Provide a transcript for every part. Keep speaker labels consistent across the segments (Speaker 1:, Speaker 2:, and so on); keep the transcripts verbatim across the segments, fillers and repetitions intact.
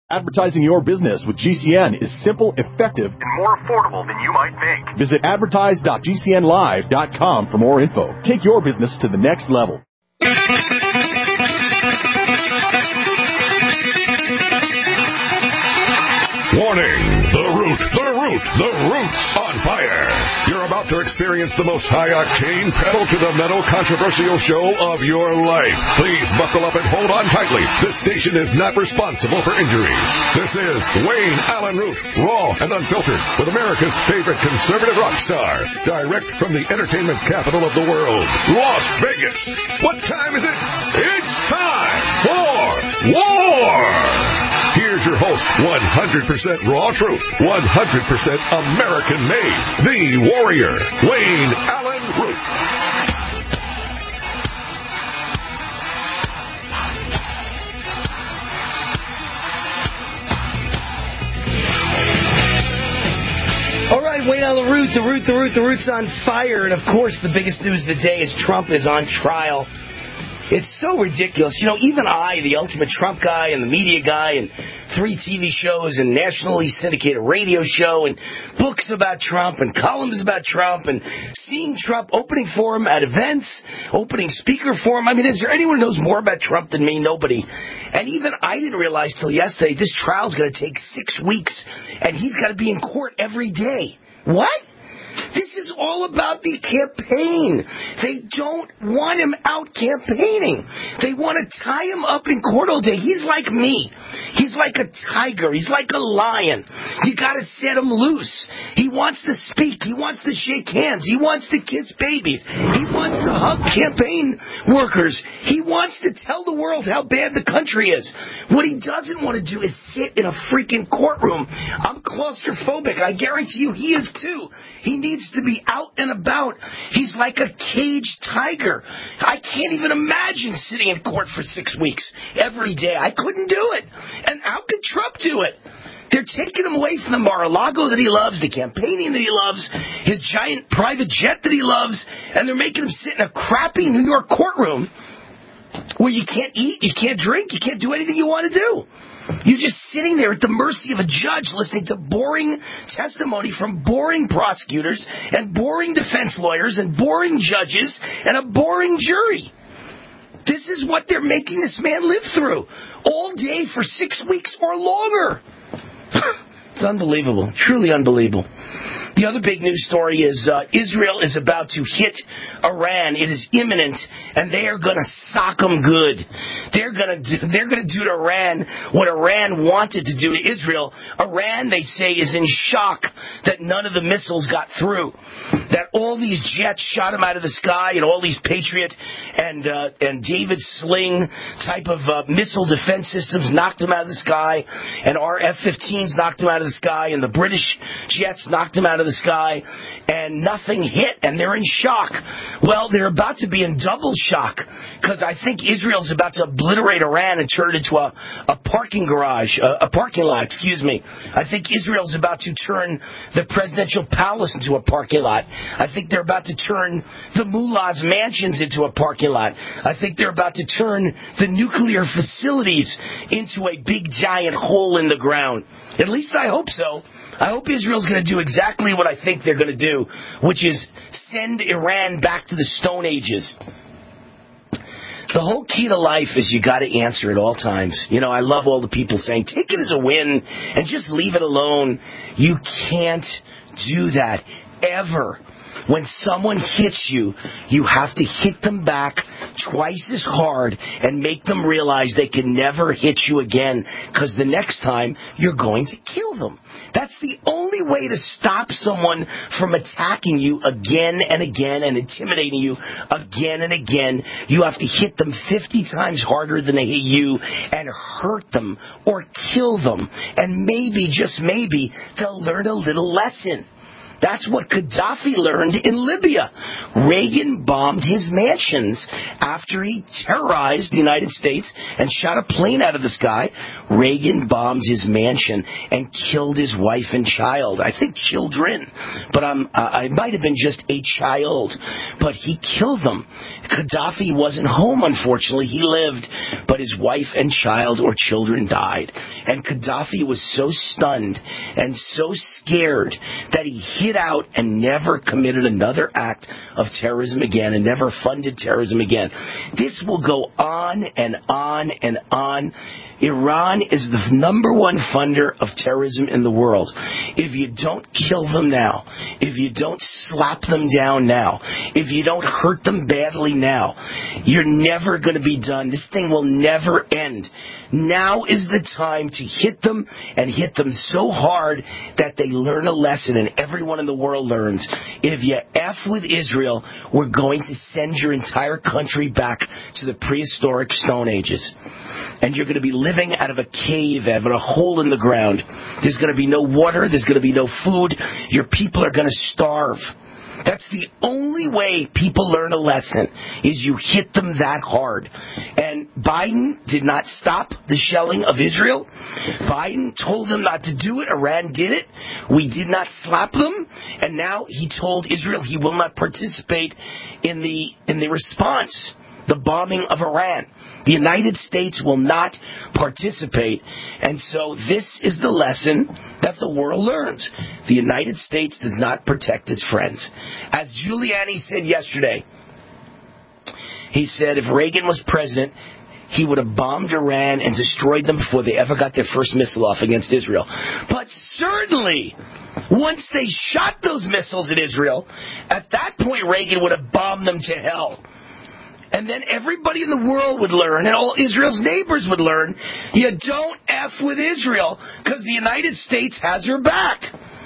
Speaker 1: Advertising your business with G C N is simple, effective,
Speaker 2: and more affordable than you might think.
Speaker 1: Visit advertise dot g c n live dot com for more info. Take your business to the next level.
Speaker 3: Warning! The Root, the Root, the Root's on fire. You're about to experience the most high-octane, pedal-to-the-metal controversial show of your life. Please buckle up and hold on tightly. This station is not responsible for injuries. This is Wayne Allen Root, raw and unfiltered, with America's favorite conservative rock star, direct from the entertainment capital of the world, Las Vegas. What time is it? It's time for war! Here's your host, one hundred percent raw truth, one hundred percent American-made, the warrior, Wayne Allen Root.
Speaker 4: All right, Wayne Allen Root, the Root, the Root, the Root's on fire. And, of course, the biggest news of the day is Trump is on trial. It's so ridiculous. You know, even I, the ultimate Trump guy and the media guy and three T V shows and nationally syndicated radio show and books about Trump and columns about Trump and seeing Trump opening for him at events, opening speaker for him. I mean, is there anyone who knows more about Trump than me? Nobody. And even I didn't realize till yesterday this trial's going to take six weeks and he's got to be in court every day. What? This is all about the campaign. They don't want him out campaigning. They want to tie him up in court all day. He's like me. He's like a tiger. He's like a lion. You got to set him loose. He wants to speak. He wants to shake hands. He wants to kiss babies. He wants to hug campaign workers. He wants to tell the world how bad the country is. What he doesn't want to do is sit in a freaking courtroom. I'm claustrophobic. I guarantee you he is too. He needs to be out and about. He's like a caged tiger. I can't even imagine sitting in court for six weeks every day. I couldn't do it. And how could Trump do it? They're taking him away from the Mar-a-Lago that he loves, the campaigning that he loves, his giant private jet that he loves, and they're making him sit in a crappy New York courtroom where you can't eat, you can't drink, you can't do anything you want to do. You're just sitting there at the mercy of a judge listening to boring testimony from boring prosecutors and boring defense lawyers and boring judges and a boring jury. This is what they're making this man live through all day for six weeks or longer. It's unbelievable, truly unbelievable. The other big news story is uh, Israel is about to hit Iran. It is imminent, and they are going to sock them good. They're going to do, they're going to do to Iran what Iran wanted to do to Israel. Iran, they say, is in shock that none of the missiles got through, that all these jets shot them out of the sky, and all these Patriot and uh, and David Sling type of uh, missile defense systems knocked them out of the sky, and our F fifteens knocked them out of the sky, and the British jets knocked them out of the sky, and nothing hit, and they're in shock. Well, they're about to be in double shock, because I think Israel's about to obliterate Iran and turn it into a, a parking garage, a, a parking lot, excuse me. I think Israel's about to turn the presidential palace into a parking lot. I think they're about to turn the mullah's mansions into a parking lot. I think they're about to turn the nuclear facilities into a big giant hole in the ground. At least I hope so. I hope Israel's going to do exactly what I think they're going to do, which is send Iran back to the Stone Ages. The whole key to life is you got to answer at all times. You know, I love all the people saying, take it as a win and just leave it alone. You can't do that ever. When someone hits you, you have to hit them back twice as hard and make them realize they can never hit you again, because the next time you're going to kill them. That's the only way to stop someone from attacking you again and again and intimidating you again and again. You have to hit them fifty times harder than they hit you and hurt them or kill them. And maybe, just maybe, they'll learn a little lesson. That's what Gaddafi learned in Libya. Reagan bombed his mansions after he terrorized the United States and shot a plane out of the sky. Reagan bombed his mansion and killed his wife and child. I think children, but um, uh, I might have been just a child. But he killed them. Gaddafi wasn't home, unfortunately. He lived, but his wife and child or children died. And Gaddafi was so stunned and so scared that he hid out and never committed another act of terrorism again and never funded terrorism again. This will go on and on and on. Iran is the number one funder of terrorism in the world. If you don't kill them now, if you don't slap them down now, if you don't hurt them badly now, you're never going to be done. This thing will never end. Now is the time to hit them and hit them so hard that they learn a lesson and everyone in the world learns. If you F with Israel, we're going to send your entire country back to the prehistoric Stone Ages. And you're going to be living out of a cave, out of a hole in the ground. There's going to be no water. There's going to be no food. Your people are going to starve. That's the only way people learn a lesson, is you hit them that hard. And Biden did not stop the shelling of Israel. Biden told them not to do it. Iran did it. We did not slap them. And now he told Israel he will not participate in the in the response, the bombing of Iran. The United States will not participate. And so this is the lesson that the world learns. The United States does not protect its friends. As Giuliani said yesterday, he said if Reagan was president, he would have bombed Iran and destroyed them before they ever got their first missile off against Israel. But certainly, once they shot those missiles at Israel, at that point Reagan would have bombed them to hell. And then everybody in the world would learn, and all Israel's neighbors would learn, you don't F with Israel because the United States has your back.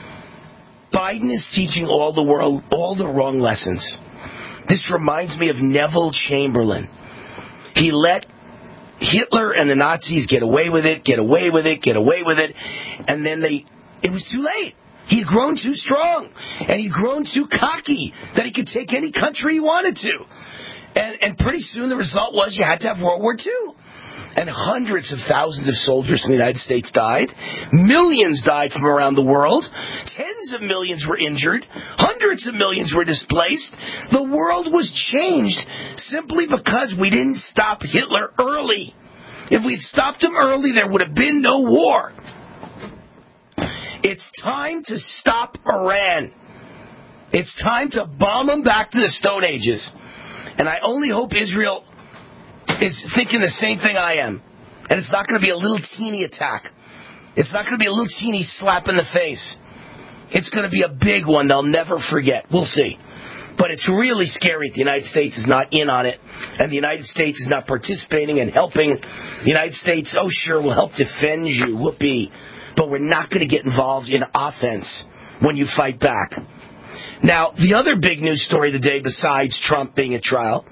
Speaker 4: Biden is teaching all the world all the wrong lessons. This reminds me of Neville Chamberlain. He let Hitler and the Nazis get away with it, get away with it, get away with it, and then they, it was too late. He'd grown too strong, and he'd grown too cocky that he could take any country he wanted to. And, and pretty soon the result was you had to have World War Two. And hundreds of thousands of soldiers in the United States died. Millions died from around the world. Tens of millions were injured. Hundreds of millions were displaced. The world was changed simply because we didn't stop Hitler early. If we'd stopped him early, there would have been no war. It's time to stop Iran. It's time to bomb them back to the Stone Ages. And I only hope Israel is thinking the same thing I am. And it's not going to be a little teeny attack. It's not going to be a little teeny slap in the face. It's going to be a big one they'll never forget. We'll see. But it's really scary that the United States is not in on it. And the United States is not participating and helping. The United States, oh sure, will help defend you. Whoopee. But we're not going to get involved in offense when you fight back. Now, the other big news story of the day, besides Trump being at trial,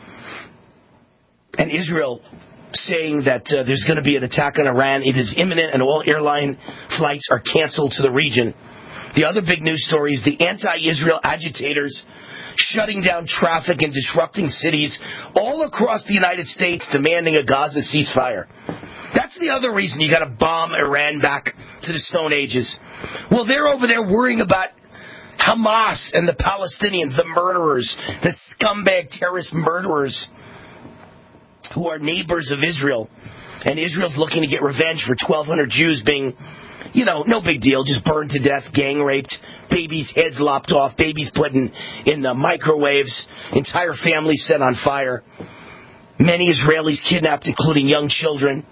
Speaker 4: and Israel saying that uh, there's going to be an attack on Iran, it is imminent and all airline flights are canceled to the region. The other big news story is the anti-Israel agitators shutting down traffic and disrupting cities all across the United States, demanding a Gaza ceasefire. That's the other reason you got to bomb Iran back to the Stone Ages. Well, they're over there worrying about Hamas and the Palestinians, the murderers, the scumbag terrorist murderers who are neighbors of Israel. And Israel's looking to get revenge for twelve hundred Jews being, you know, no big deal, just burned to death, gang raped, babies' heads lopped off, babies put in, in the microwaves, entire families set on fire, many Israelis kidnapped, including young children.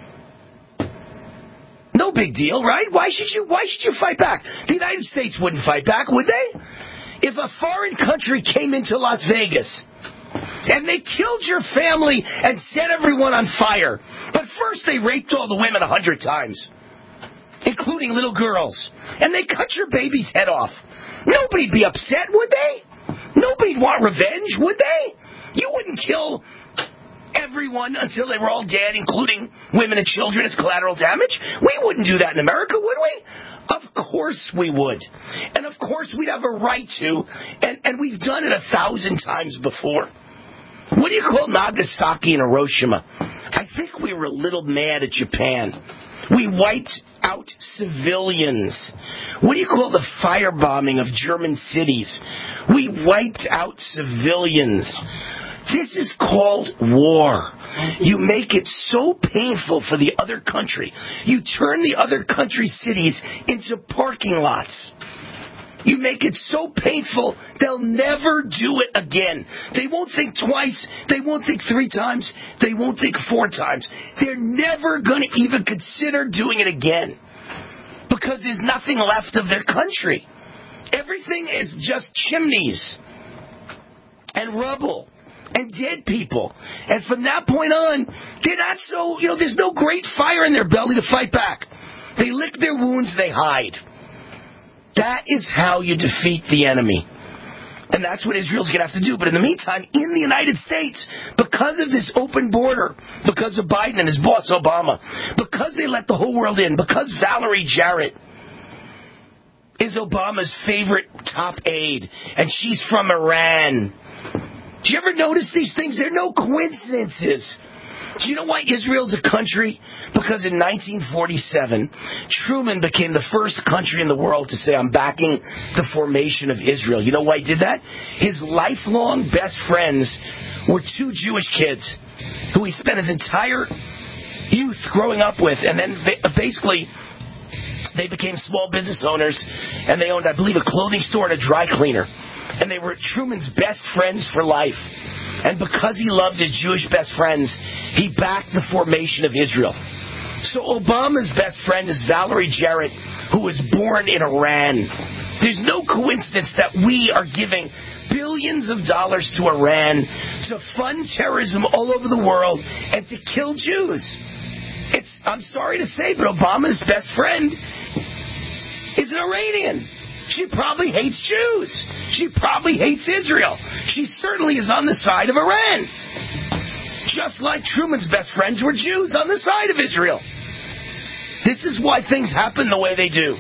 Speaker 4: No big deal, right? Why should you why should you fight back? The United States wouldn't fight back, would they? If a foreign country came into Las Vegas and they killed your family and set everyone on fire, but first they raped all the women a hundred times, including little girls, and they cut your baby's head off, nobody'd be upset, would they? Nobody'd want revenge, would they? You wouldn't kill everyone until they were all dead, including women and children, as collateral damage? We wouldn't do that in America, would we? Of course we would. And of course we'd have a right to, and, and we've done it a thousand times before. What do you call Nagasaki and Hiroshima? I think we were a little mad at Japan. We wiped out civilians. What do you call the firebombing of German cities? We wiped out civilians. This is called war. You make it so painful for the other country. You turn the other country's cities into parking lots. You make it so painful, they'll never do it again. They won't think twice. They won't think three times. They won't think four times. They're never going to even consider doing it again because there's nothing left of their country. Everything is just chimneys and rubble and dead people. And from that point on, they're not so, you know, there's no great fire in their belly to fight back. They lick their wounds, they hide. That is how you defeat the enemy. And that's what Israel's going to have to do. But in the meantime, in the United States, because of this open border, because of Biden and his boss Obama, because they let the whole world in, because Valerie Jarrett is Obama's favorite top aide, and she's from Iran. Do you ever notice these things? They're no coincidences. Do you know why Israel's a country? Because in nineteen forty-seven, Truman became the first country in the world to say, I'm backing the formation of Israel. You know why he did that? His lifelong best friends were two Jewish kids who he spent his entire youth growing up with. And then basically, they became small business owners, and they owned, I believe, a clothing store and a dry cleaner. And they were Truman's best friends for life. And because he loved his Jewish best friends, he backed the formation of Israel. So Obama's best friend is Valerie Jarrett, who was born in Iran. There's no coincidence that we are giving billions of dollars to Iran to fund terrorism all over the world and to kill Jews. It's, I'm sorry to say, but Obama's best friend is an Iranian. She probably hates Jews. She probably hates Israel. She certainly is on the side of Iran. Just like Truman's best friends were Jews on the side of Israel. This is why things happen the way they do.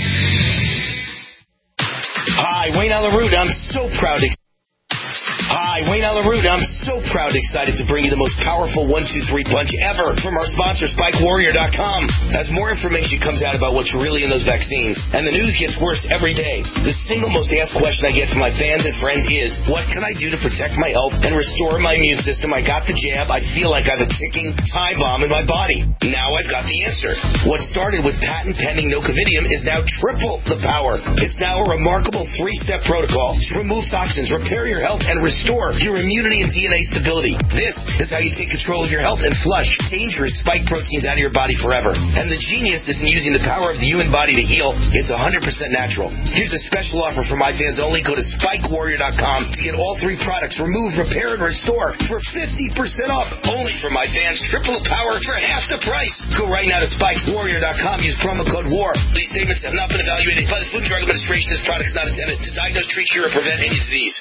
Speaker 4: Hi, Wayne Allyn Root. I'm so proud to... Hi, Wayne Allyn Root. I'm so proud and excited to bring you the most powerful one two three punch ever from our sponsor, Spike Warrior dot com. As more information comes out about what's really in those vaccines, and the news gets worse every day, the single most asked question I get from my fans and friends is, what can I do to protect my health and restore my immune system? I got the jab. I feel like I have a ticking time bomb in my body. Now I've got the answer. What started with patent-pending nocovidium is now triple the power. It's now a remarkable three-step protocol to remove toxins, repair your health, and restore your immunity and D N A stability. This is how you take control of your health and flush dangerous spike proteins out of your body forever. And the genius isn't using the power of the human body to heal. It's one hundred percent natural. Here's a special offer for my fans only. Go to Spike Warrior dot com to get all three products, remove, repair, and restore for fifty percent off. Only for my fans. Triple the power for half the price. Go right now to Spike Warrior dot com. Use promo code WAR. These statements have not been evaluated by the Food and Drug Administration. This product is not intended to diagnose, treat, cure, or prevent any disease.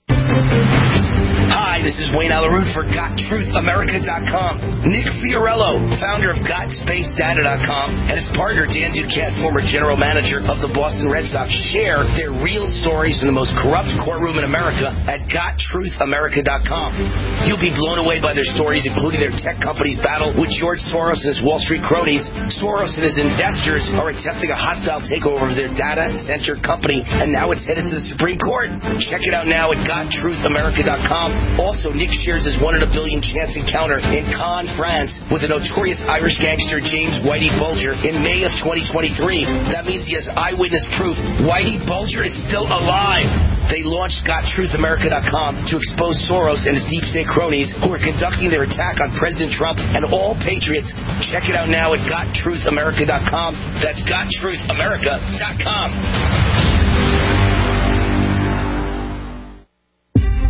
Speaker 4: Hi, this is Wayne Allyn Root for Got Truth America dot com. Nick Fiorello, founder of Got Space Data dot com, and his partner Dan Duquette, former general manager of the Boston Red Sox, share their real stories from the most corrupt courtroom in America at Got Truth America dot com. You'll be blown away by their stories, including their tech company's battle with George Soros and his Wall Street cronies. Soros and his investors are attempting a hostile takeover of their data center company, and now it's headed to the Supreme Court. Check it out now at Got Truth America dot com. Also, Nick shares his one in a billion chance encounter in Cannes, France, with the notorious Irish gangster James Whitey Bulger in May of twenty twenty-three. That means he has eyewitness proof Whitey Bulger is still alive. They launched Got Truth America dot com to expose Soros and his deep state cronies who are conducting their attack on President Trump and all patriots. Check it out now at Got Truth America dot com. That's Got Truth America dot com. Hi,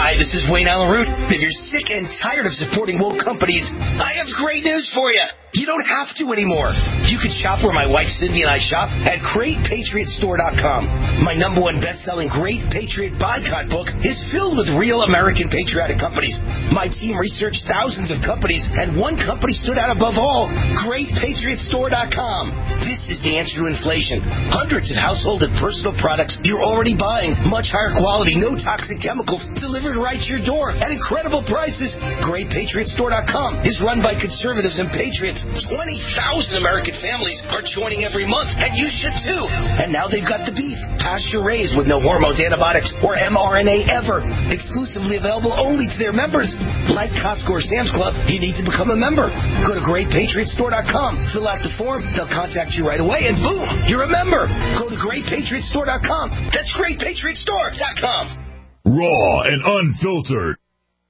Speaker 4: Hi, this is Wayne Allen Root. If you're sick and tired of supporting woke companies, I have great news for you. You don't have to anymore. You can shop where my wife Cindy and I shop at Great Patriot Store dot com. My number one best-selling Great Patriot Boycott book is filled with real American patriotic companies. My team researched thousands of companies, and one company stood out above all, Great Patriot Store dot com. This is the answer to inflation. Hundreds of household and personal products you're already buying. Much higher quality, no toxic chemicals, delivered right to your door at incredible prices. Great Patriot Store dot com is run by conservatives and patriots. twenty thousand American families are joining every month, and you should too. And now they've got the beef, pasture-raised with no hormones, antibiotics, or M R N A ever. Exclusively available only to their members. Like Costco or Sam's Club, you need to become a member. Go to Great Patriot Store dot com, fill out the form, they'll contact you right away, and boom, you're a member. Go to Great Patriot Store dot com. That's Great Patriot Store dot com.
Speaker 3: Raw and unfiltered.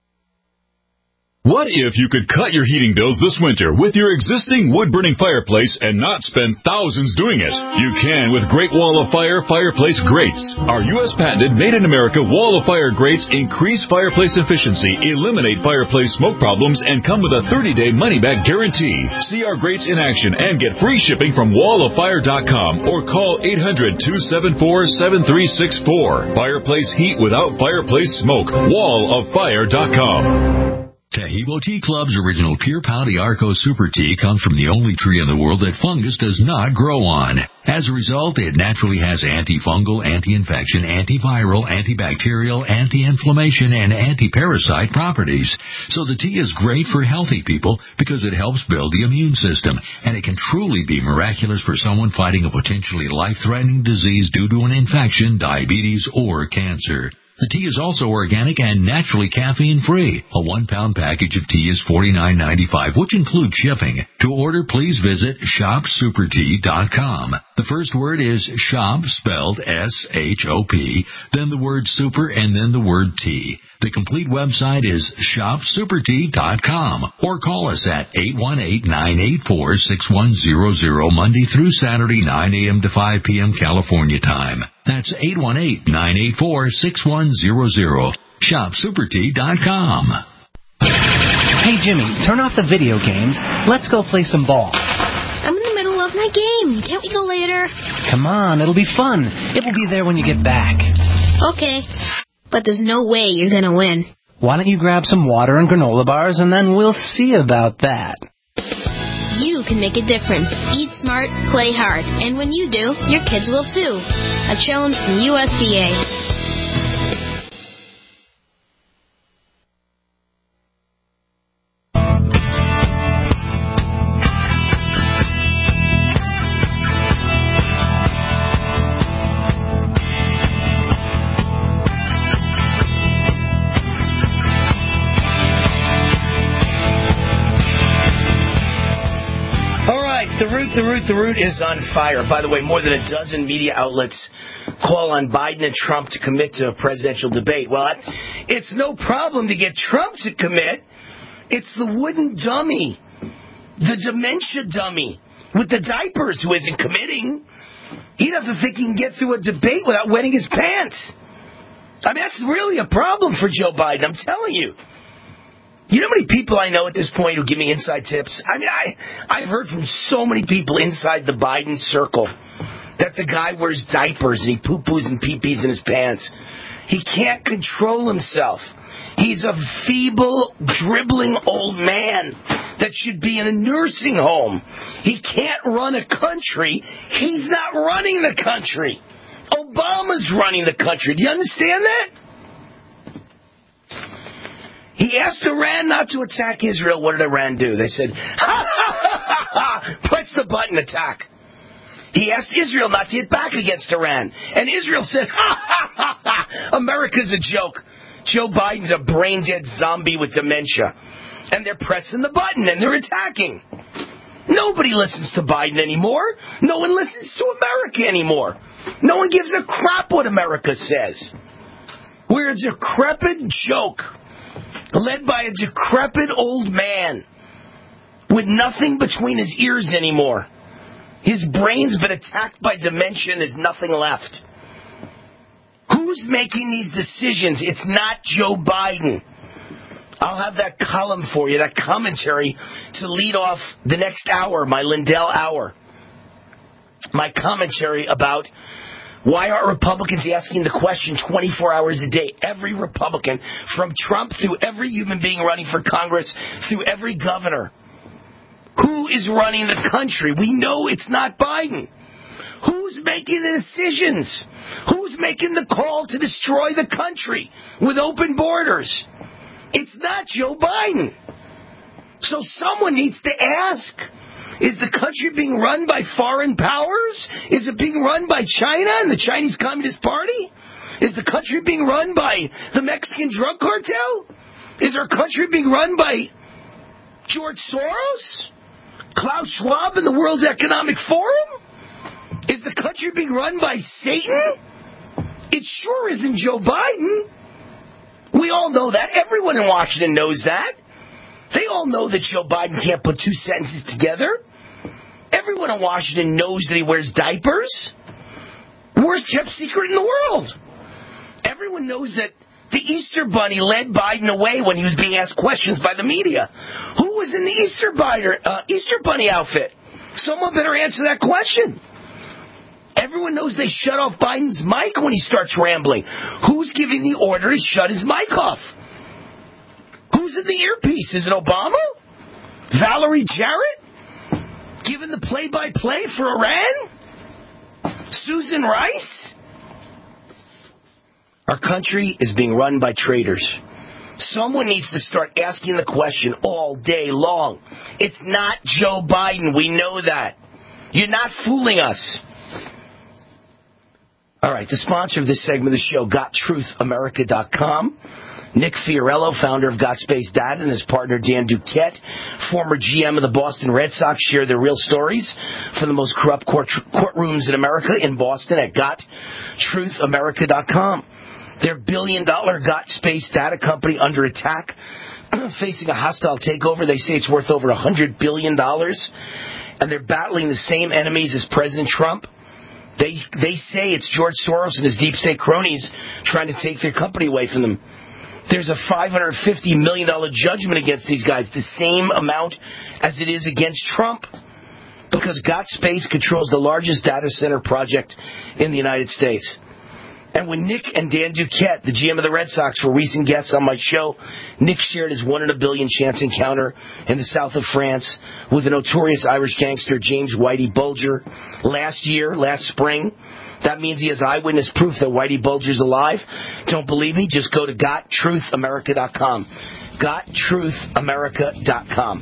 Speaker 5: What if you could cut your heating bills this winter with your existing wood-burning fireplace and not spend thousands doing it? You can with Great Wall of Fire fireplace grates. Our U S patented made-in-America Wall of Fire grates increase fireplace efficiency, eliminate fireplace smoke problems, and come with a thirty-day money-back guarantee. See our grates in action and get free shipping from wall of fire dot com or call eight hundred, two seven four, seven three six four. Fireplace heat without fireplace smoke. wall of fire dot com.
Speaker 6: Taheebo Tea Club's original Pure Pau D'Arco Super Tea comes from the only tree in the world that fungus does not grow on. As a result, it naturally has antifungal, anti-infection, antiviral, antibacterial, anti-inflammation, and anti-parasite properties. So the tea is great for healthy people because it helps build the immune system, and it can truly be miraculous for someone fighting a potentially life-threatening disease due to an infection, diabetes, or cancer. The tea is also organic and naturally caffeine-free. A one-pound package of tea is forty-nine ninety-five, which includes shipping. To order, please visit shop super tea dot com. The first word is shop, spelled S H O P, then the word super, and then the word tea. The complete website is shop super tea dot com, or call us at eight one eight, nine eight four, six one zero zero, Monday through Saturday, nine a.m. to five p.m. California time. That's eight one eight, nine eight four, six one zero zero. shop super tea dot com.
Speaker 7: Hey, Jimmy, turn off the video games. Let's go play some ball.
Speaker 8: I'm in the middle of my game. Can't we go later?
Speaker 7: Come on, it'll be fun. It will be there when you get back.
Speaker 8: Okay. But there's no way you're gonna win.
Speaker 7: Why don't you grab some water and granola bars, and then we'll see about that.
Speaker 8: You can make a difference. Eat smart, play hard. And when you do, your kids will too. A challenge from U S D A.
Speaker 4: The Root, the Root, the Root is on fire. By the way, more than a dozen media outlets call on Biden and Trump to commit to a presidential debate. Well, it's no problem to get Trump to commit. It's the wooden dummy, the dementia dummy with the diapers who isn't committing. He doesn't think he can get through a debate without wetting his pants. I mean, that's really a problem for Joe Biden, I'm telling you. You know how many people I know at this point who give me inside tips? I mean, I, I've heard from so many people inside the Biden circle that the guy wears diapers and he poo-poos and pee-pees in his pants. He can't control himself. He's a feeble, dribbling old man that should be in a nursing home. He can't run a country. He's not running the country. Obama's running the country. Do you understand that? He asked Iran not to attack Israel. What did Iran do? They said, ha, ha, ha, ha, ha, press the button, attack. He asked Israel not to hit back against Iran. And Israel said, ha, ha, ha, ha, America's a joke. Joe Biden's a brain-dead zombie with dementia. And they're pressing the button and they're attacking. Nobody listens to Biden anymore. No one listens to America anymore. No one gives a crap what America says. We're a decrepit joke, led by a decrepit old man with nothing between his ears anymore. His brain's been attacked by dementia and there's nothing left. Who Who's making these decisions? It's not Joe Biden. I'll have that column for you, that commentary, to lead off the next hour, my Lindell hour. My commentary about why aren't Republicans asking the question twenty-four hours a day? Every Republican, from Trump through every human being running for Congress, through every governor. Who is running the country? We know it's not Biden. Who's making the decisions? Who's making the call to destroy the country with open borders? It's not Joe Biden. So someone needs to ask, is the country being run by foreign powers? Is it being run by China and the Chinese Communist Party? Is the country being run by the Mexican drug cartel? Is our country being run by George Soros? Klaus Schwab and the World Economic Forum? Is the country being run by Satan? It sure isn't Joe Biden. We all know that. Everyone in Washington knows that. They all know that Joe Biden can't put two sentences together. Everyone in Washington knows that he wears diapers. Worst kept secret in the world. Everyone knows that the Easter Bunny led Biden away when he was being asked questions by the media. Who was in the Easter Bunny, uh, Easter Bunny outfit? Someone better answer that question. Everyone knows they shut off Biden's mic when he starts rambling. Who's giving the order to shut his mic off? Who's in the earpiece? Is it Obama? Valerie Jarrett? Giving the play-by-play for Iran? Susan Rice? Our country is being run by traitors. Someone needs to start asking the question all day long. It's not Joe Biden. We know that. You're not fooling us. All right, the sponsor of this segment of the show, got truth america dot com. Nick Fiorello, founder of Got Space Data, and his partner Dan Duquette, former G M of the Boston Red Sox, share their real stories from the most corrupt court- courtrooms in America in Boston at got truth america dot com. Their billion-dollar Got Space Data company under attack, facing a hostile takeover. They say it's worth over one hundred billion dollars, and they're battling the same enemies as President Trump. They they say it's George Soros and his deep state cronies trying to take their company away from them. There's a five hundred fifty million dollars judgment against these guys, the same amount as it is against Trump, because Got Space controls the largest data center project in the United States. And when Nick and Dan Duquette, the G M of the Red Sox, were recent guests on my show, Nick shared his one in a billion chance encounter in the south of France with the notorious Irish gangster James Whitey Bulger last year, last spring. That means he has eyewitness proof that Whitey Bulger's alive. Don't believe me? Just go to got truth america dot com. got truth america dot com.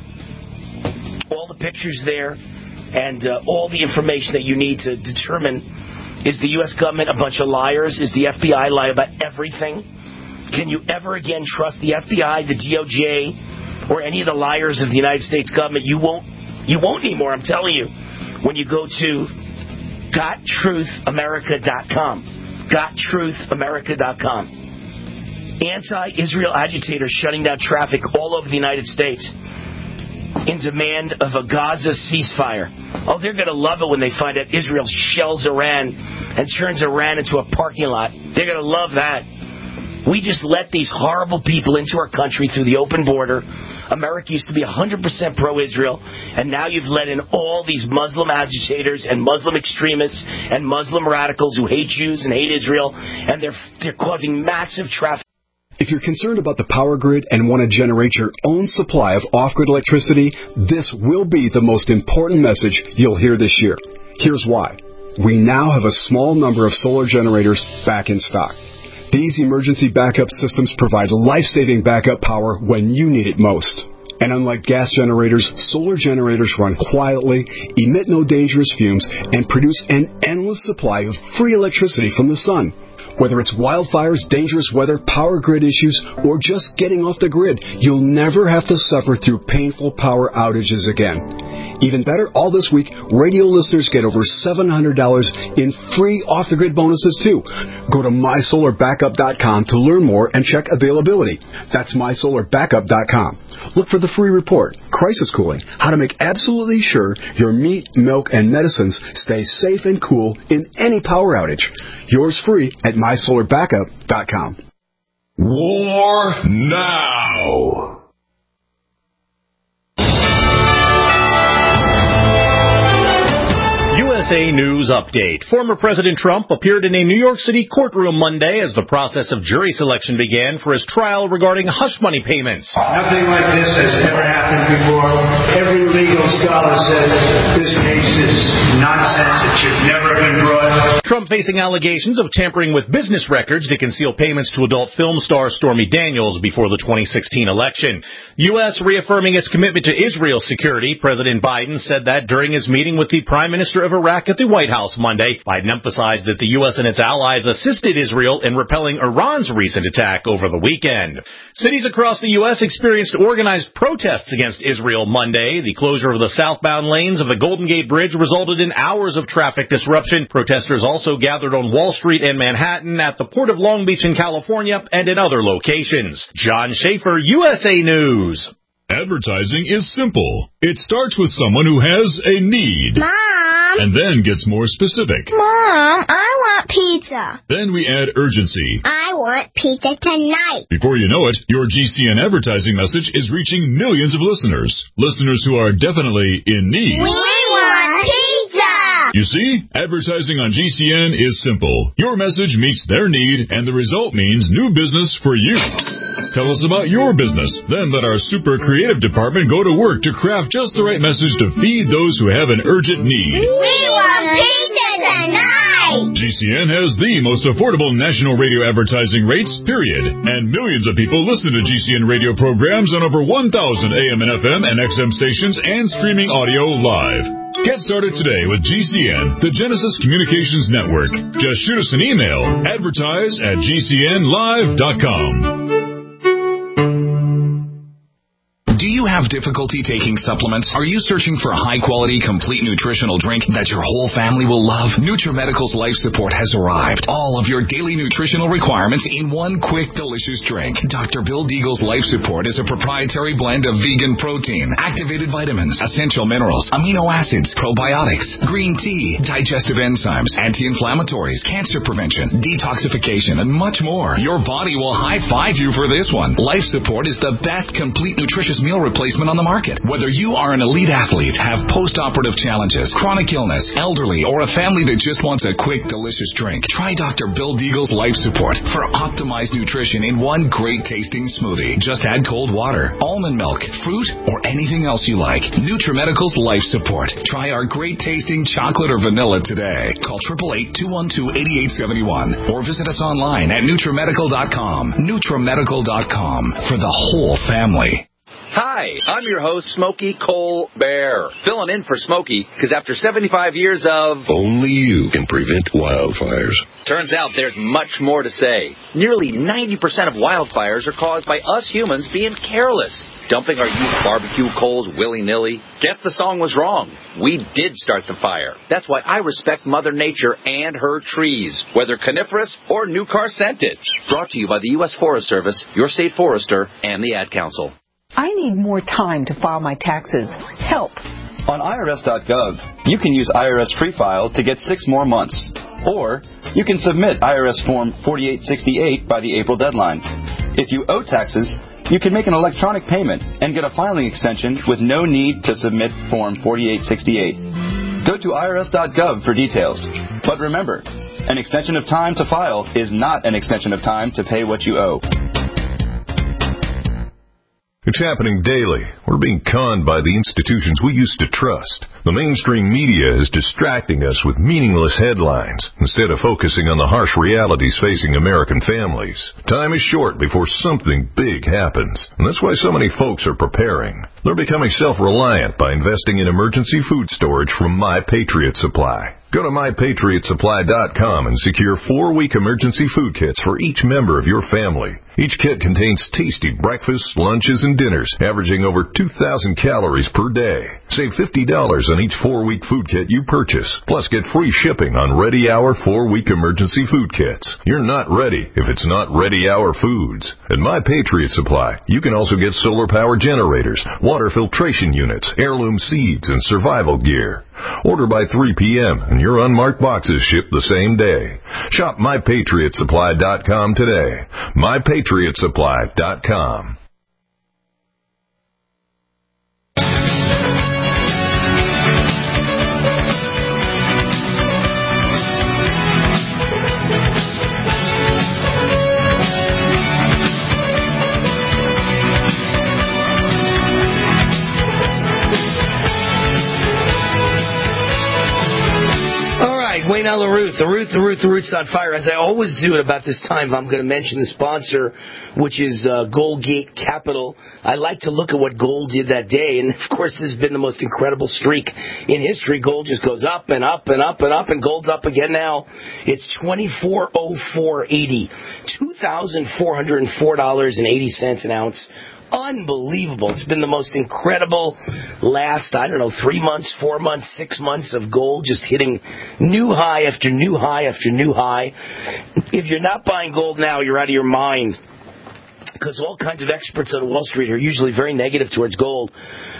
Speaker 4: All the pictures there and uh, all the information that you need to determine, is the U S government a bunch of liars? Is the F B I lie about everything? Can you ever again trust the F B I, the D O J, or any of the liars of the United States government? You won't. You won't anymore, I'm telling you. When you go to got truth america dot com. got truth america dot com. Anti-Israel agitators shutting down traffic all over the United States in demand of a Gaza ceasefire. Oh, they're going to love it when they find out Israel shells Iran and turns Iran into a parking lot. They're going to love that. We just let these horrible people into our country through the open border. America used to be one hundred percent pro-Israel, and now you've let in all these Muslim agitators and Muslim extremists and Muslim radicals who hate Jews and hate Israel, and they're they're causing massive traffic.
Speaker 9: If you're concerned about the power grid and want to generate your own supply of off-grid electricity, this will be the most important message you'll hear this year. Here's why. We now have a small number of solar generators back in stock. These emergency backup systems provide life-saving backup power when you need it most. And unlike gas generators, solar generators run quietly, emit no dangerous fumes, and produce an endless supply of free electricity from the sun. Whether it's wildfires, dangerous weather, power grid issues, or just getting off the grid, you'll never have to suffer through painful power outages again. Even better, all this week, radio listeners get over seven hundred dollars in free off-the-grid bonuses, too. Go to my solar backup dot com to learn more and check availability. That's my solar backup dot com. Look for the free report, Crisis Cooling, how to make absolutely sure your meat, milk, and medicines stay safe and cool in any power outage. Yours free at my solar backup dot com.
Speaker 3: War now.
Speaker 10: U S A News Update. Former President Trump appeared in a New York City courtroom Monday as the process of jury selection began for his trial regarding hush money payments.
Speaker 11: Nothing like this has ever happened before. Every legal scholar says this case is nonsense. It should never have been brought.
Speaker 10: Trump facing allegations of tampering with business records to conceal payments to adult film star Stormy Daniels before the twenty sixteen election. U S reaffirming its commitment to Israel's security. President Biden said that during his meeting with the Prime Minister of Iraq at the White House Monday. Biden emphasized that the U S and its allies assisted Israel in repelling Iran's recent attack over the weekend. Cities across the U S experienced organized protests against Israel Monday. The closure of the southbound lanes of the Golden Gate Bridge resulted in hours of traffic disruption. Protesters also gathered on Wall Street in Manhattan, at the Port of Long Beach in California, and in other locations. John Schaefer, U S A News.
Speaker 5: Advertising is simple. It starts with someone who has a need.
Speaker 12: Mom!
Speaker 5: And then gets more specific.
Speaker 12: Mom, I want pizza.
Speaker 5: Then we add urgency.
Speaker 12: I want pizza tonight.
Speaker 5: Before you know it, your G C N advertising message is reaching millions of listeners. Listeners who are definitely in need.
Speaker 12: We want pizza!
Speaker 5: You see, advertising on G C N is simple. Your message meets their need, and the result means new business for you. Tell us about your business. Then let our super creative department go to work to craft just the right message to feed those who have an urgent need.
Speaker 12: We want pizza tonight!
Speaker 5: G C N has the most affordable national radio advertising rates, period. And millions of people listen to G C N radio programs on over one thousand A M and F M and X M stations and streaming audio live. Get started today with G C N, the Genesis Communications Network. Just shoot us an email, advertise at G C N live dot com.
Speaker 13: Do you have difficulty taking supplements? Are you searching for a high-quality, complete nutritional drink that your whole family will love? NutriMedical's Life Support has arrived. All of your daily nutritional requirements in one quick, delicious drink. Doctor Bill Deagle's Life Support is a proprietary blend of vegan protein, activated vitamins, essential minerals, amino acids, probiotics, green tea, digestive enzymes, anti-inflammatories, cancer prevention, detoxification, and much more. Your body will high-five you for this one. Life Support is the best complete nutritious meal replacement on the market. Whether you are an elite athlete, have post-operative challenges, chronic illness, elderly, or a family that just wants a quick, delicious drink, try Doctor Bill Deagle's Life Support for optimized nutrition in one great tasting smoothie. Just add cold water, almond milk, fruit, or anything else you like. NutriMedical's Life Support. Try our great tasting chocolate or vanilla today. Call eight eight eight, two one two, eight eight seven one or visit us online at NutriMedical dot com. NutriMedical dot com for the whole family.
Speaker 14: Hi, I'm your host, Smokey Colbert, filling in for Smokey, because after seventy-five years of...
Speaker 3: Only you can prevent wildfires.
Speaker 14: Turns out there's much more to say. Nearly ninety percent of wildfires are caused by us humans being careless, dumping our used barbecue coals willy-nilly. Guess the song was wrong. We did start the fire. That's why I respect Mother Nature and her trees, whether coniferous or new car scented. Brought to you by the U S Forest Service, your state forester, and the Ad Council.
Speaker 15: I need more time to file my taxes. Help.
Speaker 16: On I R S dot gov, you can use I R S Free File to get six more months. Or you can submit I R S Form forty-eight sixty-eight by the April deadline. If you owe taxes, you can make an electronic payment and get a filing extension with no need to submit Form forty-eight sixty-eight. Go to I R S dot gov for details. But remember, an extension of time to file is not an extension of time to pay what you owe.
Speaker 17: It's happening daily. We're being conned by the institutions we used to trust. The mainstream media is distracting us with meaningless headlines instead of focusing on the harsh realities facing American families. Time is short before something big happens, and that's why so many folks are preparing. They're becoming self-reliant by investing in emergency food storage from My Patriot Supply. Go to my patriot supply dot com and secure four-week emergency food kits for each member of your family. Each kit contains tasty breakfasts, lunches, and dinners, averaging over two thousand calories per day. Save fifty dollars on each four-week food kit you purchase. Plus, get free shipping on Ready Hour four-week emergency food kits. You're not ready if it's not Ready Hour Foods. At My Patriot Supply, you can also get solar power generators, water filtration units, heirloom seeds, and survival gear. Order by three p.m. and your unmarked boxes ship the same day. Shop my patriot supply dot com today. my patriot supply dot com.
Speaker 4: Wayne Allen Root, the Root, the Root, the Root's on fire. As I always do at about this time, I'm going to mention the sponsor, which is uh, Goldgate Capital. I like to look at what gold did that day, and of course this has been the most incredible streak in history. Gold just goes up and up and up and up, and gold's up again now. It's twenty-four oh four eighty, two thousand four hundred four dollars and eighty cents an ounce. Unbelievable. It's been the most incredible last, I don't know, three months, four months, six months of gold just hitting new high after new high after new high. If you're not buying gold now, you're out of your mind, because all kinds of experts on Wall Street are usually very negative towards gold,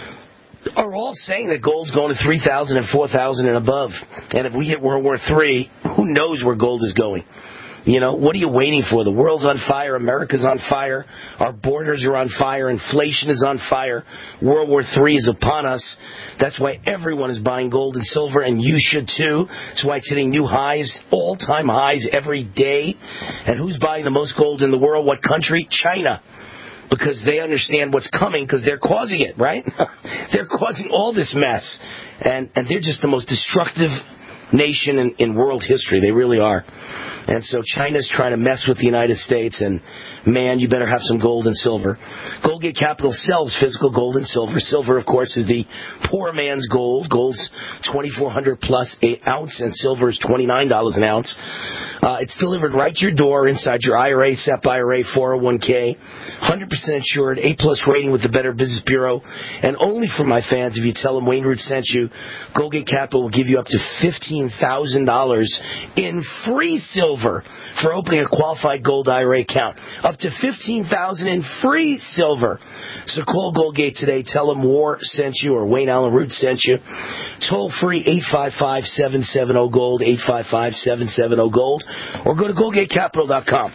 Speaker 4: are all saying that gold's going to three thousand and four thousand and above. And if we hit World War Three, who knows where gold is going? You know, what are you waiting for? The world's on fire. America's on fire. Our borders are on fire. Inflation is on fire. World War Three is upon us. That's why everyone is buying gold and silver, and you should too. That's why it's hitting new highs, all-time highs every day. And who's buying the most gold in the world? What country? China. Because they understand what's coming, because they're causing it, right? They're causing all this mess. And, and they're just the most destructive nation in, in world history. They really are. And so China's trying to mess with the United States, and man, you better have some gold and silver. Goldgate Capital sells physical gold and silver. Silver, of course, is the poor man's gold. Gold's twenty-four hundred plus an ounce, and silver is twenty-nine dollars an ounce. Uh, it's delivered right to your door inside your I R A, S E P I R A, four oh one k. one hundred percent insured, A-plus rating with the Better Business Bureau. And only for my fans, if you tell them Wayne Root sent you, Goldgate Capital will give you up to fifteen thousand dollars in free silver for opening a qualified gold I R A account. Up to fifteen thousand dollars in free silver. So call Goldgate today. Tell them War sent you or Wayne Allen Root sent you. Toll free eight five five, seven seven zero, GOLD, eight five five, seven seven zero, GOLD. Or go to goldgate capital dot com.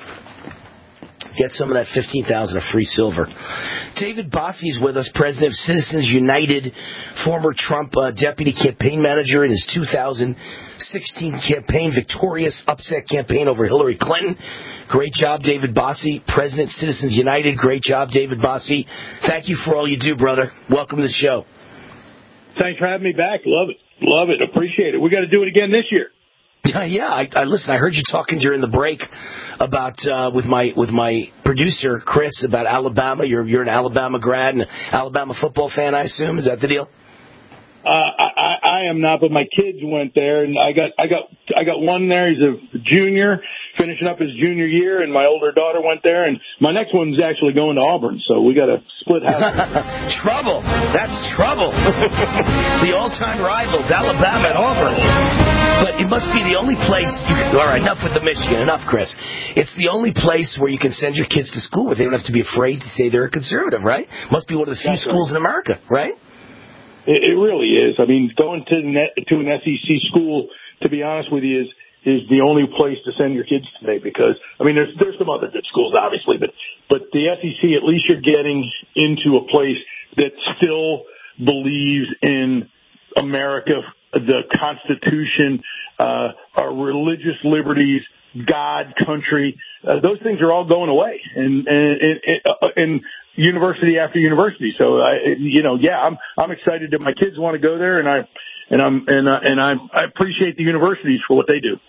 Speaker 4: Get some of that fifteen thousand dollars of free silver. David Bossie is with us, president of Citizens United, former Trump uh, deputy campaign manager in his two thousand sixteen campaign, victorious upset campaign over Hillary Clinton. Great job, David Bossie, president of Citizens United. Great job, David Bossie. Thank you for all you do, brother. Welcome to the show.
Speaker 18: Thanks for having me back. Love it. Love it. Appreciate it. We got to do it again this year.
Speaker 4: Yeah, yeah. I, I listen. I heard you talking during the break about uh, with my with my producer Chris about Alabama. You're you're an Alabama grad and an Alabama football fan, I assume. Is that the deal?
Speaker 18: Uh, I, I, I am not, but my kids went there, and I got I got I got one there. He's a junior, finishing up his junior year, and my older daughter went there, and my next one's actually going to Auburn. So we got a split house.
Speaker 4: Trouble. That's trouble. The all-time rivals, Alabama and Auburn. But it must be the only place you can, all right, enough with the Michigan, enough, Chris. It's the only place where you can send your kids to school where they don't have to be afraid to say they're a conservative, right? Must be one of the few That's schools right. in America, right?
Speaker 18: It, it really is. I mean, going to net, to an S E C school, to be honest with you, is is the only place to send your kids today because, I mean, there's there's some other good schools, obviously, but, but the S E C, at least you're getting into a place that still believes in America, the Constitution, uh, our religious liberties, God, country. Uh, those things are all going away, and and, and, and university after university. So, I, you know, yeah, I'm I'm excited that my kids want to go there, and I and I'm and uh, and I I appreciate the universities for what they do.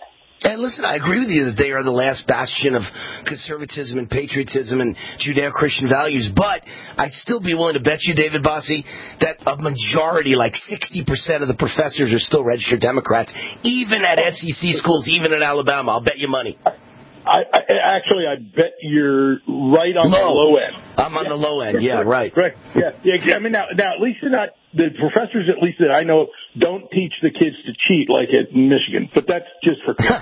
Speaker 4: And listen, I agree with you that they are the last bastion of conservatism and patriotism and Judeo-Christian values, but I'd still be willing to bet you, David Bossie, that a majority, like sixty percent of the professors are still registered Democrats, even at S E C schools, even in Alabama. I'll bet you money.
Speaker 18: I, I actually, I bet you're right on
Speaker 4: low.
Speaker 18: the low end.
Speaker 4: I'm on yeah. the low end. Yeah, right.
Speaker 18: Right. Yeah. yeah. I mean, now, now at least they're not the professors. At least that I know don't teach the kids to cheat like at Michigan. But that's just for. Chris is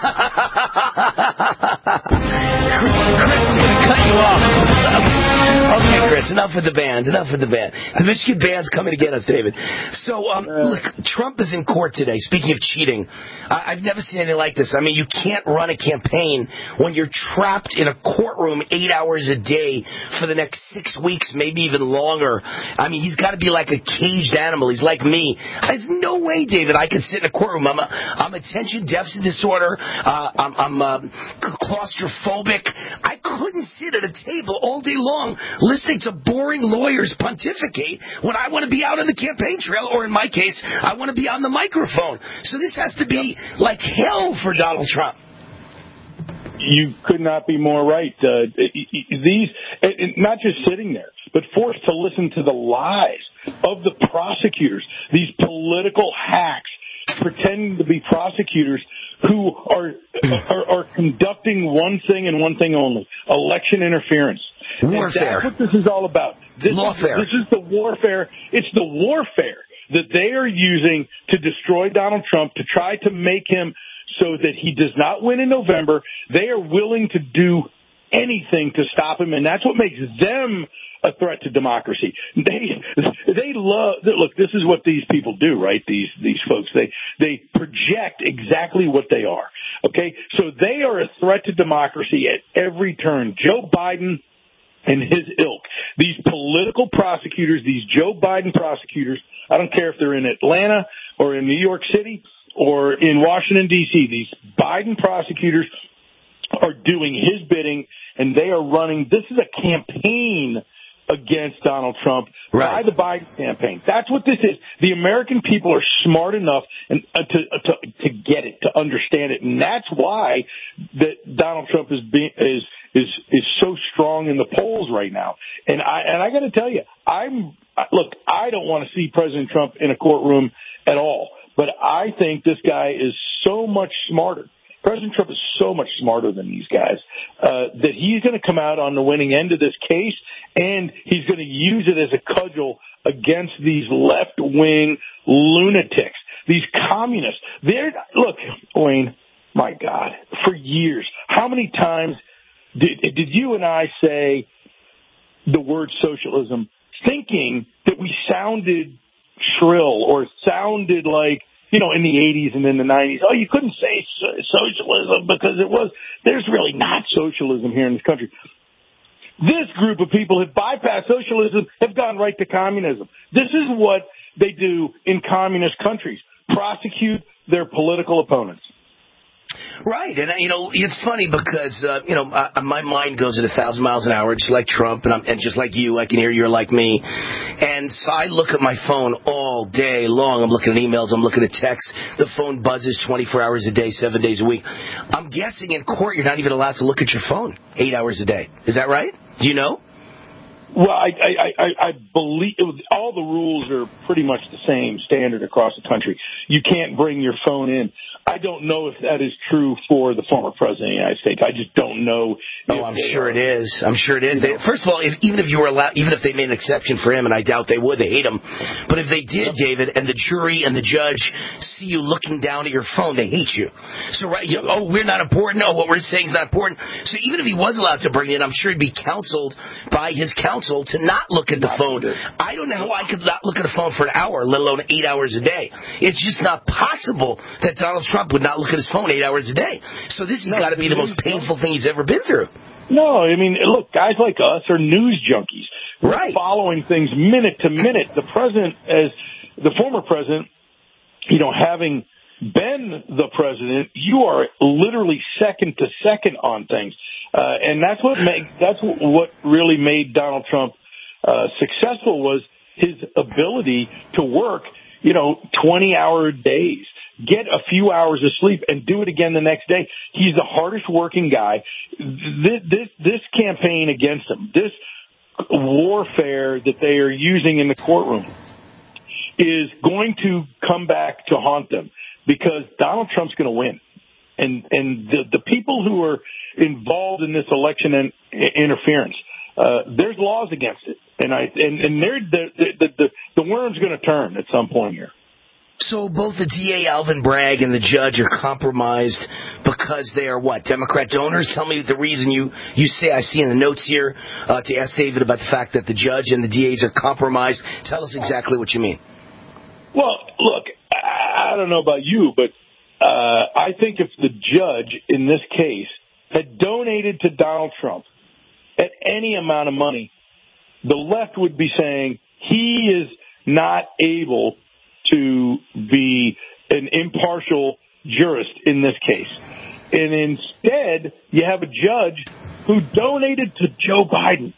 Speaker 18: gonna cut you off.
Speaker 4: Okay, Chris. Enough with the band. Enough with the band. The Michigan band's coming to get us, David. So, um, uh, look, Trump is in court today. Speaking of cheating, I- I've never seen anything like this. I mean, you can't run a campaign when you're trapped in a courtroom eight hours a day for the next six weeks, maybe even longer. I mean, he's got to be like a caged animal. He's like me. There's no way, David, I could sit in a courtroom. I'm, a, I'm attention deficit disorder. Uh, I'm, I'm uh, claustrophobic. I couldn't sit at a table all day long listening to boring lawyers pontificate when I want to be out on the campaign trail, or in my case, I want to be on the microphone. So this has to be like hell for Donald Trump.
Speaker 18: You could not be more right. Uh, these, not just sitting there, but forced to listen to the lies of the prosecutors, these political hacks pretending to be prosecutors who are, are, are conducting one thing and one thing only, election interference.
Speaker 4: Warfare.
Speaker 18: And that's what this is all about. This
Speaker 4: Lawfare.
Speaker 18: Is, this is the warfare. It's the warfare that they are using to destroy Donald Trump, to try to make him so that he does not win in November. They are willing to do anything to stop him, and that's what makes them a threat to democracy. They they love look. This is what these people do, right? These these folks. They they project exactly what they are. Okay, so they are a threat to democracy at every turn. Joe Biden and his ilk, these political prosecutors, these Joe Biden prosecutors. I don't care if they're in Atlanta or in New York City or in Washington, D C, these Biden prosecutors are doing his bidding, and they are running. This is a campaign against Donald Trump
Speaker 4: right.
Speaker 18: by the Biden campaign. That's what this is. The American people are smart enough and uh, to, uh, to to get it, to understand it, and that's why that Donald Trump is being is is is so strong in the polls right now. And I and I got to tell you, I'm look. I don't want to see President Trump in a courtroom at all. But I think this guy is so much smarter. President Trump is so much smarter than these guys uh, that he's going to come out on the winning end of this case, and he's going to use it as a cudgel against these left-wing lunatics, these communists. They're look, Wayne, my God, for years, how many times did, did you and I say the word socialism thinking that we sounded shrill or sounded like, you know, in the eighties and in the nineties, oh, you couldn't say so- socialism because it was, there's really not socialism here in this country. This group of people have bypassed socialism, have gone right to communism. This is what they do in communist countries, prosecute their political opponents.
Speaker 4: Right, and you know it's funny because uh, you know uh, my mind goes at a thousand miles an hour, just like Trump, and, I'm, and just like you, I can hear you're like me, and so I look at my phone all day long. I'm looking at emails, I'm looking at texts. The phone buzzes twenty-four hours a day, seven days a week. I'm guessing in court you're not even allowed to look at your phone eight hours a day. Is that right? Do you know?
Speaker 18: Well, I, I, I, I believe all the rules are pretty much the same standard across the country. You can't bring your phone in. I don't know if that is true for the former president of the United States. I just don't know.
Speaker 4: Oh, I'm sure it is. I'm sure it is. They, first of all, if, even if you were allowed, even if they made an exception for him, and I doubt they would, they hate him. But if they did, David, and the jury and the judge see you looking down at your phone, they hate you. So, right, you know, oh, we're not important. Oh, what we're saying is not important. So even if he was allowed to bring it in, I'm sure he'd be counseled by his counsel to not look at the phone. I don't know how I could not look at a phone for an hour, let alone eight hours a day. It's just not possible that Donald Trump would not look at his phone eight hours a day. So this has no, got to be the most painful thing he's ever been through.
Speaker 18: No, I mean, look, guys like us are news junkies. We're
Speaker 4: right.
Speaker 18: following things minute to minute. The president, as the former president, you know, having been the president, you are literally second to second on things. Uh, and that's what made, that's what really made Donald Trump uh, successful, was his ability to work you know, twenty-hour days. Get a few hours of sleep and do it again the next day. He's the hardest working guy. This, this, this campaign against him, this warfare that they are using in the courtroom is going to come back to haunt them because Donald Trump's going to win. And, and the, the people who are involved in this election and interference, uh, there's laws against it. And I, and, and they're, the, the, the, the worm's going to turn at some point here.
Speaker 4: So both the D A, Alvin Bragg, and the judge are compromised because they are what? Democrat donors? Tell me the reason you, you say, I see in the notes here, uh, to ask David about the fact that the judge and the D As are compromised. Tell us exactly what you mean.
Speaker 18: Well, look, I don't know about you, but uh, I think if the judge in this case had donated to Donald Trump at any amount of money, the left would be saying he is not able to be an impartial jurist in this case. And instead, you have a judge who donated to Joe Biden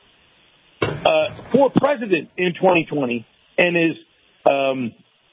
Speaker 18: uh, for president in twenty twenty and is um,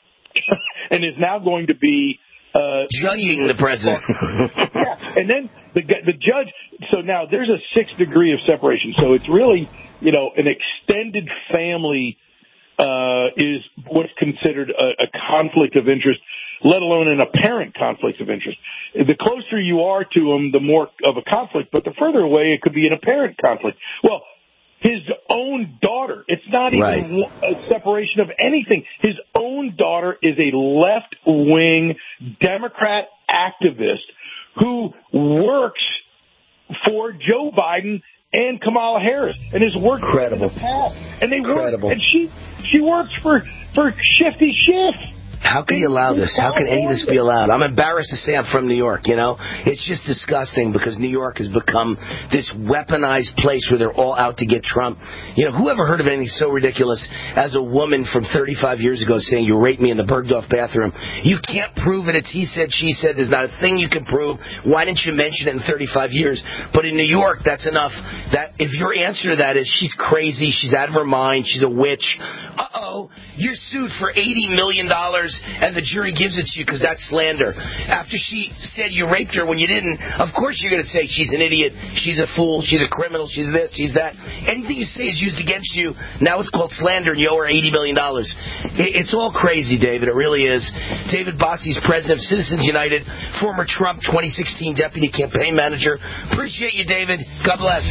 Speaker 18: and is now going to be uh,
Speaker 4: judging the president.
Speaker 18: Yeah, and then the the judge. So now there's a sixth degree of separation. So it's really, you know, an extended family. Uh, is what's considered a, a conflict of interest, let alone an apparent conflict of interest. The closer you are to him, the more of a conflict, but the further away, it could be an apparent conflict. Well, his own daughter, it's not even right. a separation of anything. His own daughter is a left-wing Democrat activist who works for Joe Biden and Kamala Harris, and has worked
Speaker 4: Incredible.
Speaker 18: in the past. And they
Speaker 4: Incredible.
Speaker 18: work, and she she works for for Shifty Schiff.
Speaker 4: How can you allow this? How can any of this be allowed? I'm embarrassed to say I'm from New York, you know? It's just disgusting because New York has become this weaponized place where they're all out to get Trump. You know, who ever heard of anything so ridiculous as a woman from thirty-five years ago saying you raped me in the Bergdorf bathroom? You can't prove it. It's he said, she said. There's not a thing you can prove. Why didn't you mention it in thirty-five years? But in New York, that's enough. That if your answer to that is she's crazy, she's out of her mind, she's a witch, uh-oh, you're sued for eighty million dollars. And the jury gives it to you because that's slander. After she said you raped her when you didn't, of course you're going to say she's an idiot, she's a fool, she's a criminal, she's this, she's that. Anything you say is used against you. Now it's called slander and you owe her eighty million dollars. It's all crazy, David. It really is. David Bossi's president of Citizens United, former Trump twenty sixteen deputy campaign manager. Appreciate you, David. God bless.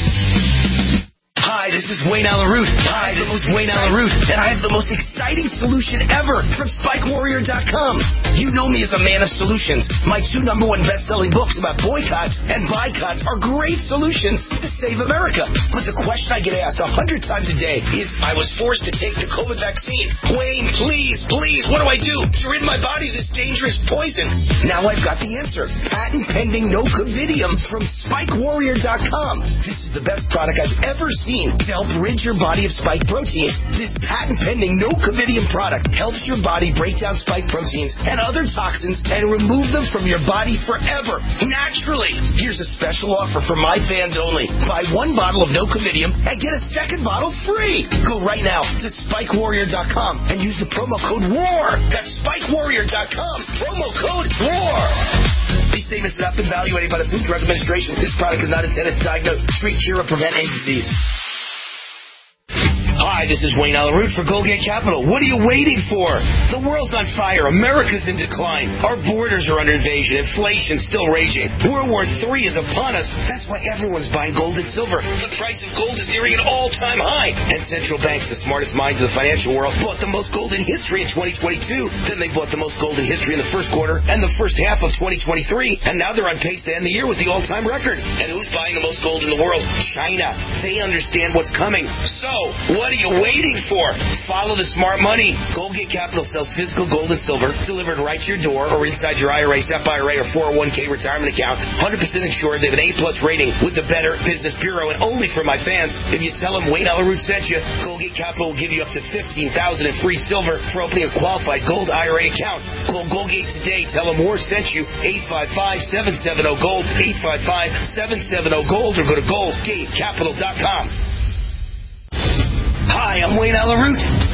Speaker 4: Hi, this is Wayne Allyn Root. Hi, this is Wayne Allyn Root, and I have the most exciting solution ever from Spike Warrior dot com. You know me as a man of solutions. My two number one best-selling books about boycotts and boycotts are great solutions to save America. But the question I get asked a hundred times a day is, I was forced to take the COVID vaccine. Wayne, please, please, what do I do to rid my body of this dangerous poison? Now I've got the answer. Patent pending Nocovidium from Spike Warrior dot com. This is the best product I've ever seen to help rid your body of spike proteins. This patent-pending Nocovidium product helps your body break down spike proteins and other toxins and remove them from your body forever, naturally. Here's a special offer for my fans only. Buy one bottle of Nocovidium and get a second bottle free. Go right now to Spike Warrior dot com and use the promo code WAR. That's Spike Warrior dot com. Promo code WAR. These statements have not been evaluated by the Food Drug Administration. This product is not intended to diagnose, treat, cure, or prevent any disease. Hi, this is Wayne Allyn Root for Goldgate Capital. What are you waiting for? The world's on fire. America's in decline. Our borders are under invasion. Inflation's still raging. World War Three is upon us. That's why everyone's buying gold and silver. The price of gold is nearing an all-time high. And central banks, the smartest minds of the financial world, bought the most gold in history in twenty twenty-two. Then they bought the most gold in history in the first quarter and the first half of twenty twenty-three. And now they're on pace to end the year with the all-time record. And who's buying the most gold in the world? China. They understand what's coming. So, what are you waiting for? Follow the smart money. Goldgate Capital sells physical gold and silver delivered right to your door or inside your I R A, S E P I R A, or four oh one k retirement account. one hundred percent insured. They have an A-plus rating with the Better Business Bureau. And only for my fans, if you tell them Wayne Allyn Root sent you, Goldgate Capital will give you up to fifteen thousand dollars in free silver for opening a qualified gold I R A account. Call Goldgate today. Tell them Moore sent you. eight five five, seven seven zero, GOLD. eight five five, seven seven zero, GOLD or go to goldgate capital dot com. Hi, I'm Wayne Allyn Root.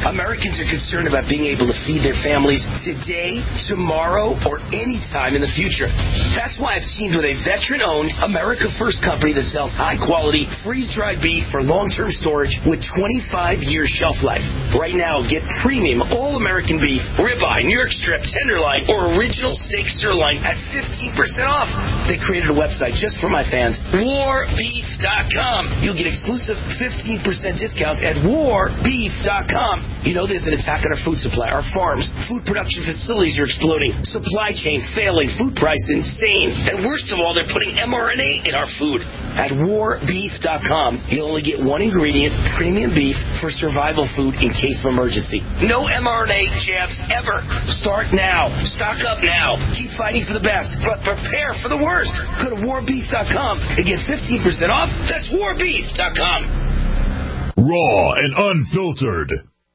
Speaker 4: Americans are concerned about being able to feed their families today, tomorrow, or any time in the future. That's why I've teamed with a veteran-owned, America First company that sells high-quality, freeze-dried beef for long-term storage with twenty-five year shelf life. Right now, get premium all-American beef, ribeye, New York strip, tenderloin, or original steak sirloin at fifteen percent off. They created a website just for my fans, war beef dot com. You'll get exclusive fifteen percent discounts at war beef dot com. You know there's an attack on our food supply. Our farms, food production facilities are exploding. Supply chain failing. Food price insane. And worst of all, they're putting M R N A in our food. At war beef dot com, you'll only get one ingredient, premium beef, for survival food in case of emergency. No M R N A jabs ever. Start now. Stock up now. Keep fighting for the best, but prepare for the worst. Go to war beef dot com and get fifteen percent off. That's war beef dot com.
Speaker 5: Raw and unfiltered.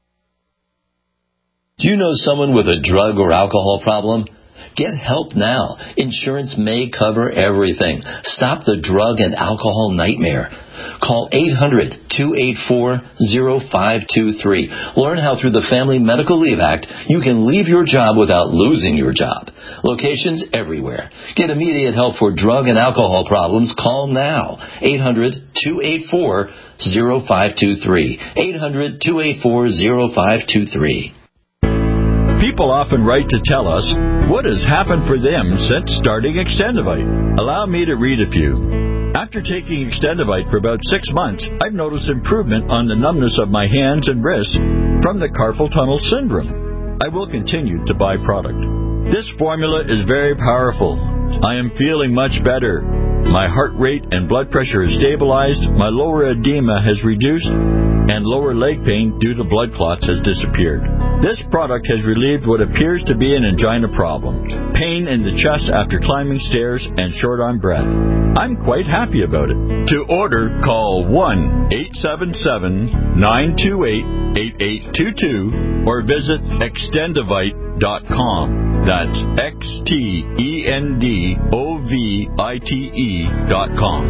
Speaker 19: Do you know someone with a drug or alcohol problem? Get help now. Insurance may cover everything. Stop the drug and alcohol nightmare. Call eight hundred, two eight four, zero five two three. Learn how through the Family Medical Leave Act you can leave your job without losing your job. Locations everywhere. Get immediate help for drug and alcohol problems. Call now. eight hundred, two eight four, zero five two three. eight hundred, two eight four, zero five two three.
Speaker 20: People often write to tell us what has happened for them since starting Extendivite. Allow me to read a few. After taking Extendivite for about six months, I've noticed improvement on the numbness of my hands and wrists from the carpal tunnel syndrome. I will continue to buy product. This formula is very powerful. I am feeling much better. My heart rate and blood pressure is stabilized, my lower edema has reduced, and lower leg pain due to blood clots has disappeared. This product has relieved what appears to be an angina problem, pain in the chest after climbing stairs, and short on breath. I'm quite happy about it. To order, call one eight seven seven, nine two eight, eight eight two two or visit extendivite dot com. That's X T E N D O V I T E dot com.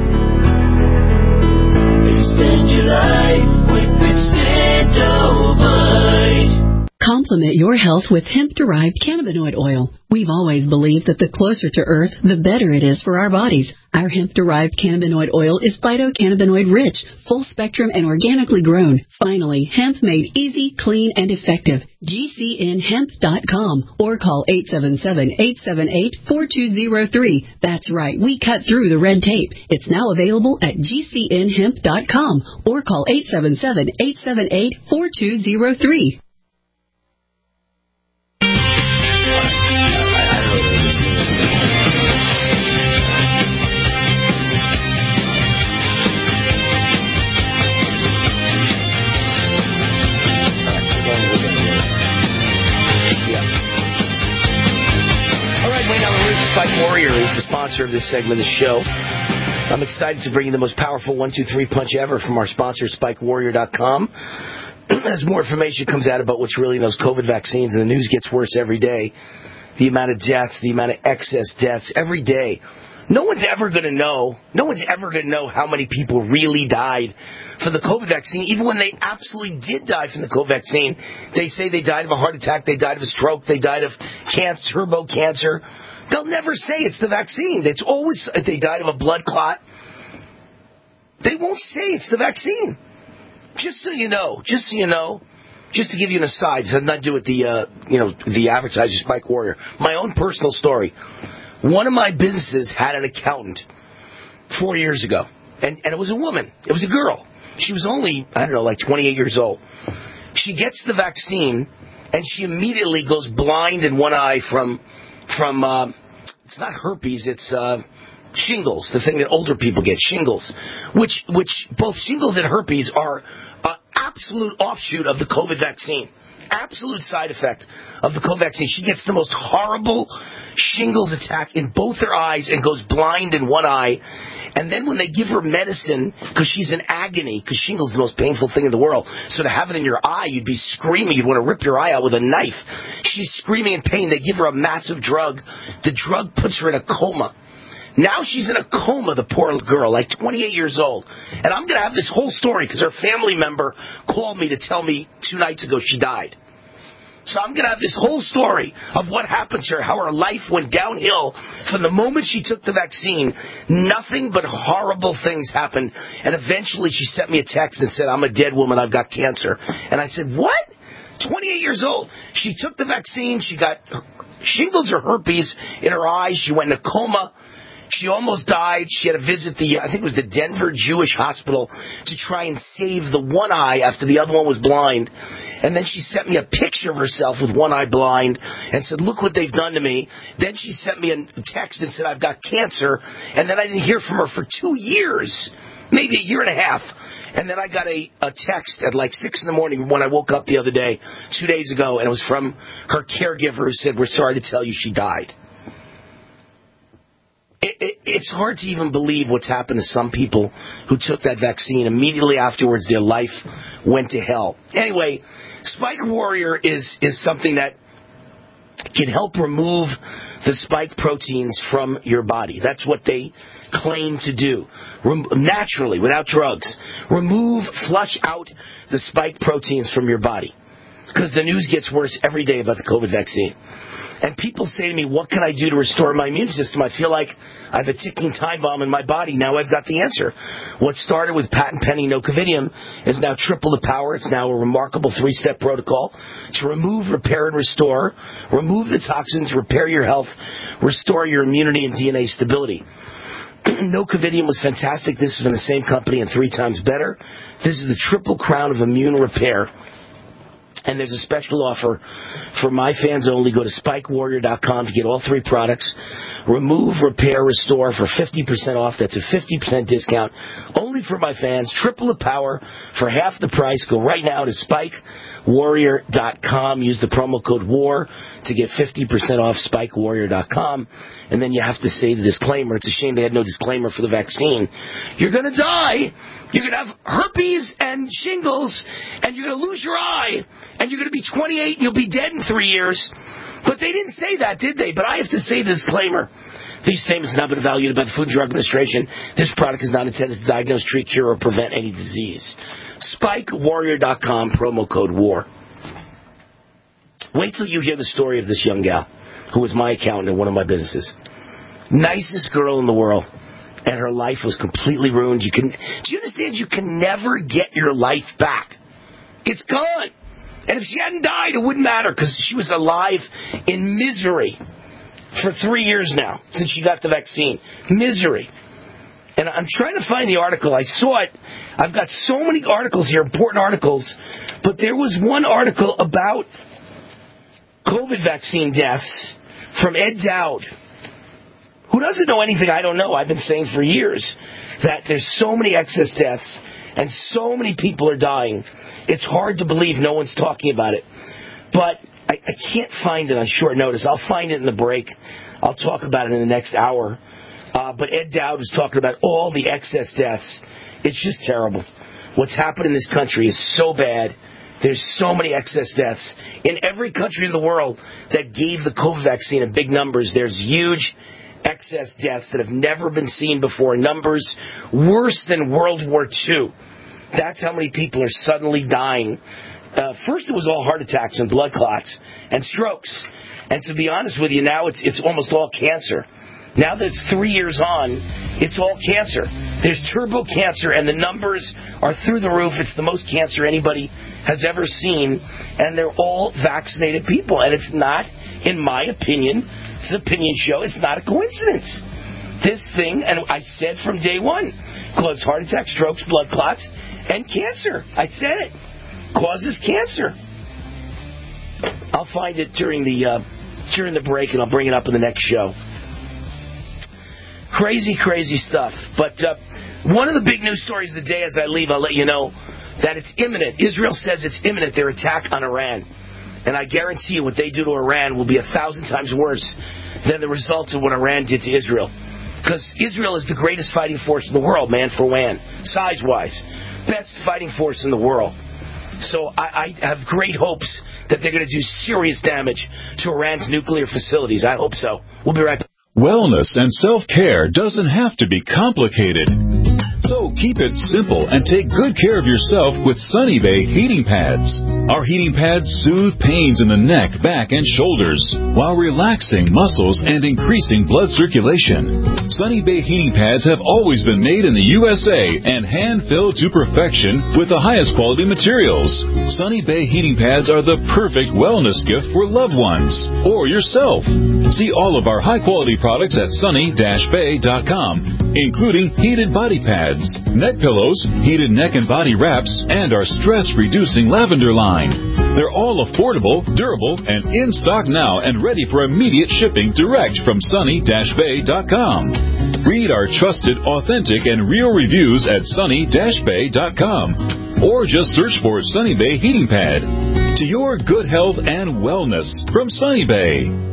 Speaker 21: Extend your life with Extendivite.
Speaker 22: Complement your health with hemp-derived cannabinoid oil. We've always believed that the closer to Earth, the better it is for our bodies. Our hemp-derived cannabinoid oil is phytocannabinoid rich, full-spectrum, and organically grown. Finally, hemp made easy, clean, and effective. G C N hemp dot com or call eight seven seven, eight seven eight, four two zero three. That's right, we cut through the red tape. It's now available at G C N hemp dot com or call eight seven seven, eight seven eight, four two zero three.
Speaker 4: Spike Warrior is the sponsor of this segment of the show. I'm excited to bring you the most powerful one two three punch ever from our sponsor, spike warrior dot com. As more information comes out about what's really in those COVID vaccines, and the news gets worse every day, the amount of deaths, the amount of excess deaths every day. No one's ever going to know, no one's ever going to know how many people really died from the COVID vaccine. Even when they absolutely did die from the COVID vaccine, they say they died of a heart attack, they died of a stroke, they died of cancer, turbo cancer. They'll never say it's the vaccine. It's always, they died of a blood clot. They won't say it's the vaccine. Just so you know, just so you know, just to give you an aside, so I'm not doing the, uh, you know, the advertiser Spike Warrior. My own personal story. One of my businesses had an accountant four years ago, and, and it was a woman. It was a girl. She was only, I don't know, like twenty-eight years old. She gets the vaccine, and she immediately goes blind in one eye from... From, uh, it's not herpes, it's uh, shingles, the thing that older people get, shingles, which which both shingles and herpes are an absolute offshoot of the COVID vaccine, absolute side effect of the COVID vaccine. She gets the most horrible shingles attack in both her eyes and goes blind in one eye. And then when they give her medicine, because she's in agony, because shingles is the most painful thing in the world, so to have it in your eye, you'd be screaming. You'd want to rip your eye out with a knife. She's screaming in pain. They give her a massive drug. The drug puts her in a coma. Now she's in a coma, the poor girl, like twenty-eight years old. And I'm going to have this whole story because her family member called me to tell me two nights ago she died. So I'm going to have this whole story of what happened to her, how her life went downhill from the moment she took the vaccine. Nothing but horrible things happened. And eventually she sent me a text and said, I'm a dead woman, I've got cancer. And I said, what? twenty-eight years old. She took the vaccine. She got shingles or herpes in her eyes. She went in a coma. She almost died. She had to visit the, I think it was the Denver Jewish Hospital to try and save the one eye after the other one was blind. And then she sent me a picture of herself with one eye blind and said, look what they've done to me. Then she sent me a text and said, I've got cancer. And then I didn't hear from her for two years, maybe a year and a half. And then I got a, a text at like six in the morning when I woke up the other day, two days ago, and it was from her caregiver who said, we're sorry to tell you she died. It, it, it's hard to even believe what's happened to some people who took that vaccine. Immediately afterwards, their life went to hell. Anyway, Spike Warrior is, is something that can help remove the spike proteins from your body. That's what they claim to do. Rem- naturally, without drugs. Remove, flush out the spike proteins from your body. Because the news gets worse every day about the COVID vaccine. And people say to me, what can I do to restore my immune system? I feel like I have a ticking time bomb in my body. Now I've got the answer. What started with patent pending nocovidium is now triple the power. It's now a remarkable three-step protocol to remove, repair, and restore. Remove the toxins, repair your health, restore your immunity and D N A stability. Nocovidium was fantastic. This is from the same company and three times better. This is the triple crown of immune repair. And there's a special offer for my fans only. Go to spike warrior dot com to get all three products. Remove, repair, restore for fifty percent off. That's a fifty percent discount. Only for my fans. Triple the power for half the price. Go right now to spike warrior dot com. Use the promo code WAR to get fifty percent off spike warrior dot com. And then you have to say the disclaimer. It's a shame they had no disclaimer for the vaccine. You're going to die. You're going to have herpes and shingles, and you're going to lose your eye, and you're going to be twenty-eight, and you'll be dead in three years. But they didn't say that, did they? But I have to say the disclaimer. These statements have not been evaluated by the Food and Drug Administration. This product is not intended to diagnose, treat, cure, or prevent any disease. spike warrior dot com, promo code WAR. Wait till you hear the story of this young gal, who was my accountant in one of my businesses. Nicest girl in the world. And her life was completely ruined. You can, do you understand? You can never get your life back. It's gone. And if she hadn't died, it wouldn't matter because she was alive in misery for three years now since she got the vaccine. Misery. And I'm trying to find the article. I saw it. I've got so many articles here, important articles. But there was one article about COVID vaccine deaths from Ed Dowd, who doesn't know anything I don't know. I've been saying for years that there's so many excess deaths and so many people are dying. It's hard to believe no one's talking about it. But I, I can't find it on short notice. I'll find it in the break. I'll talk about it in the next hour. Uh, but Ed Dowd was talking about all the excess deaths. It's just terrible. What's happened in this country is so bad. There's so many excess deaths. In every country in the world that gave the COVID vaccine in big numbers, there's huge excess deaths that have never been seen before. Numbers worse than World War Two. That's how many people are suddenly dying. Uh, first it was all heart attacks and blood clots and strokes. And to be honest with you, now it's it's almost all cancer. Now that it's three years on, it's all cancer. There's turbo cancer, and the numbers are through the roof. It's the most cancer anybody has ever seen, and they're all vaccinated people. And it's not, in my opinion, it's an opinion show, it's not a coincidence. This thing, and I said from day one, causes heart attacks, strokes, blood clots, and cancer. I said it. Causes cancer. I'll find it during the uh, during the break, and I'll bring it up in the next show. Crazy, crazy stuff. But uh, one of the big news stories of the day as I leave, I'll let you know that it's imminent. Israel says it's imminent, their attack on Iran. And I guarantee you what they do to Iran will be a thousand times worse than the results of what Iran did to Israel. Because Israel is the greatest fighting force in the world, man for man, size-wise. Best fighting force in the world. So I, I have great hopes that they're going to do serious damage to Iran's nuclear facilities. I hope so. We'll be right back.
Speaker 5: Wellness and self-care doesn't have to be complicated. So keep it simple and take good care of yourself with Sunny Bay heating pads. Our heating pads soothe pains in the neck, back, and shoulders while relaxing muscles and increasing blood circulation. Sunny Bay heating pads have always been made in the U S A and hand-filled to perfection with the highest quality materials. Sunny Bay heating pads are the perfect wellness gift for loved ones or yourself. See all of our high-quality products at sunny dash bay dot com, including heated body pads, neck pillows, heated neck and body wraps, and our stress-reducing lavender line. They're all affordable, durable, and in stock now and ready for immediate shipping direct from sunny dash bay dot com. Read our trusted, authentic, and real reviews at sunny dash bay dot com or just search for Sunny Bay Heating Pad. To your good health and wellness from Sunny Bay.